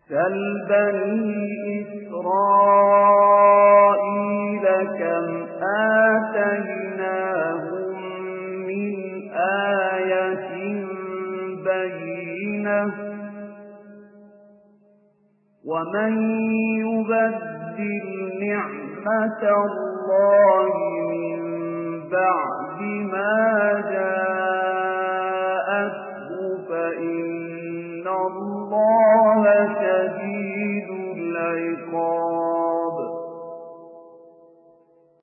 سَلْ بَنِي إِسْرَائِيلَ كَمْ آتَيْنَاهُم مِّنْ آيَةٍ بَيِّنَةٍ وَمَن يُبَدِّلْ نِعْمَةَ اللَّهِ مِن بَعْدِ مَا جَاءَتْهُ فَإِنَّ اللَّهَ شَدِيدُ